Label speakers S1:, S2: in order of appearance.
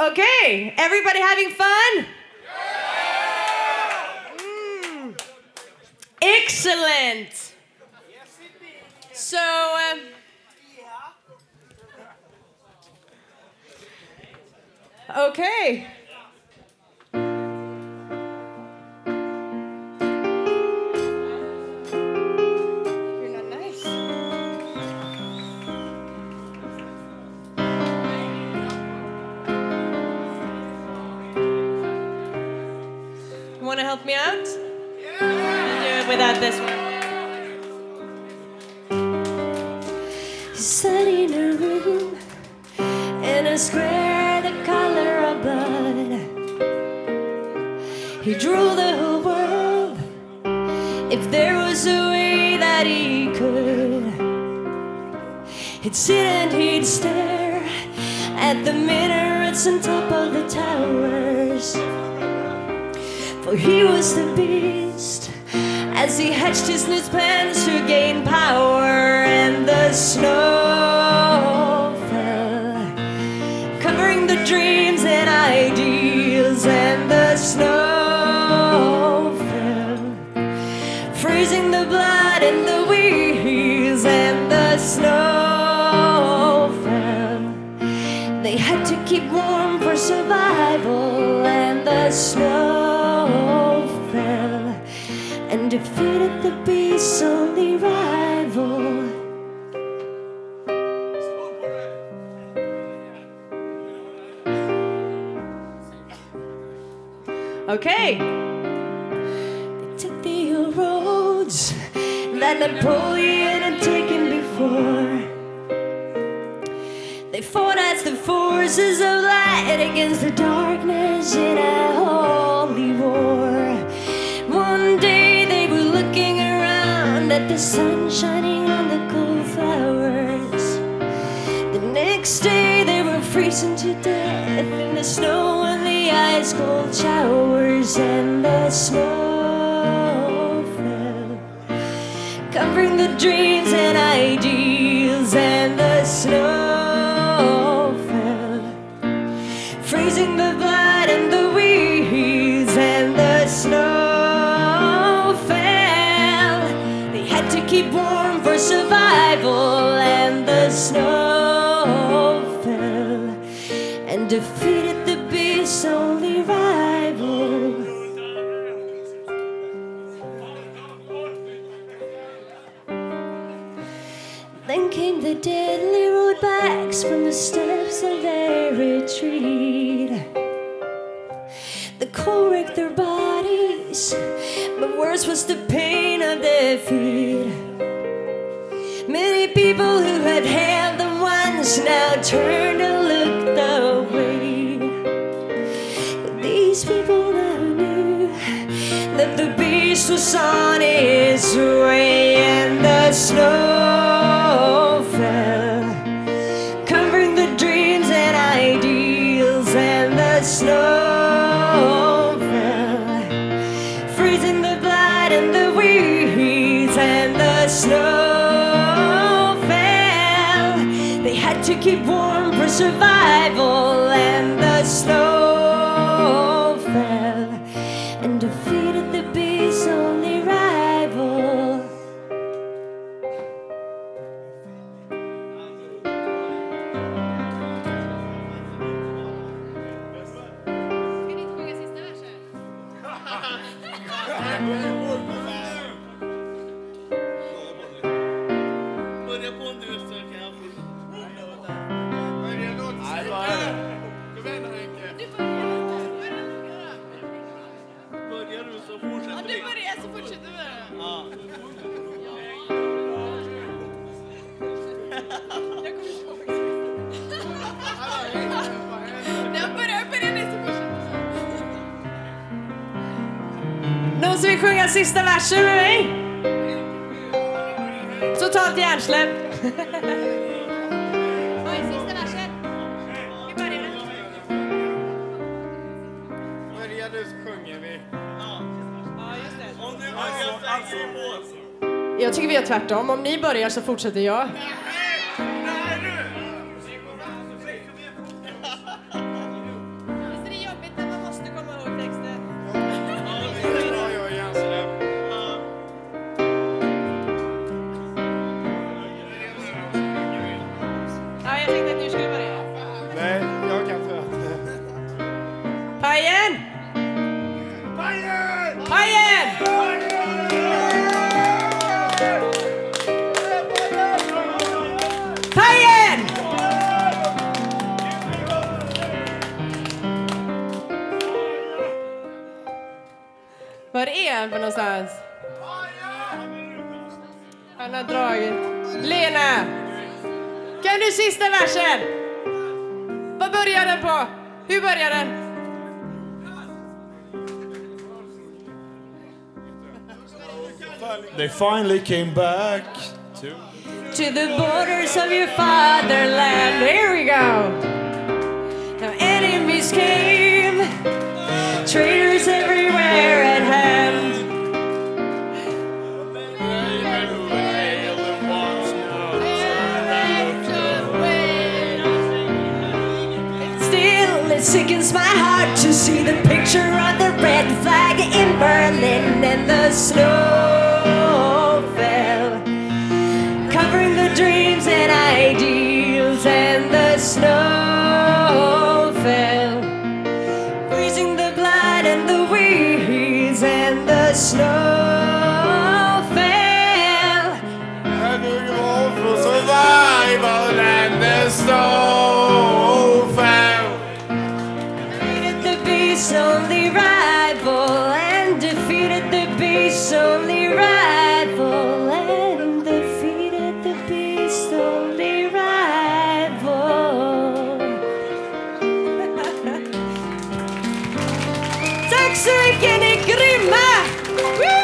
S1: Okay, everybody having fun? Excellent. So, okay. You're not nice. You want to help me out? Yeah. I'll do it without this one. Sat in a room in a square the color of blood. He drew the whole world if there was a way that he could. He'd sit and he'd stare at the minarets on top of the towers. For he was the beast as he hatched his new plans to gain power. And the snow fell, covering the dreams and ideals. And the snow fell, freezing the blood and the wheels. And the snow fell, they had to keep warm for survival. And the snow fell and defeated the beast's only rival. Okay. They took the old roads that Napoleon had taken before. They fought as the forces of light against the darkness in a holy war. One day they were looking around at the sun shining on the cold flowers. The next day they were freezing to death in the snow and the ice cold showers. And the snow fell, covering the dreams and ideals. And the snow fell, freezing the blood and the wheels. And the snow fell, they had to keep warm for survival. And the snow fell and defeated the beast's only rival. Then came the deadly roadbacks from the steps of their retreat. The cold wrecked their bodies, but worse was the pain of defeat. Many people who had held them once now turned and looked away. But these people now knew that the beast was on his way. And the snow fell, covering the dreams and ideals. And the snow fell, freezing the blood and the wheels. And the snow fell, they had to keep warm for survival. And the snow fell and defeated the beast's only rival.
S2: Börja på en du så kan jag få. Börjar du så fortsätter
S3: du börjar så fortsätter vi.
S2: Ja.
S3: Jag kommer inte ihåg. Jag börjar ni så fortsätter.
S1: Någon som vill sjunga sista versen med mig? Totalt hjärnsläpp.
S3: Oj, sista versen. Vi börjar.
S2: Börjar du så sjunger vi.
S3: Ja, just det.
S2: Om du börjar säga på.
S1: Jag tycker vi gör tvärtom. Om ni börjar så fortsätter jag.
S3: Pajen! Pajen! Pajen! Var är han på någonstans? Han har dragit. Lena! Kan du sista versen? Vad börjar den på? Hur börjar den?
S4: They finally came back
S1: To the borders of your fatherland. Here we go. Now enemies came, traitors everywhere at hand. Still, it sickens my heart to see the picture of the red flag in Berlin, and the snow fell, covering the dreams and ideals, and the snow fell, freezing the blood and the weeds, and the snow fell.
S4: for survival and the snow fell.
S1: Defeated the beast's only rival, and defeated the beast's only rival, and defeated the beast's only rival. Tack så mycket, ni är grymma! Woo!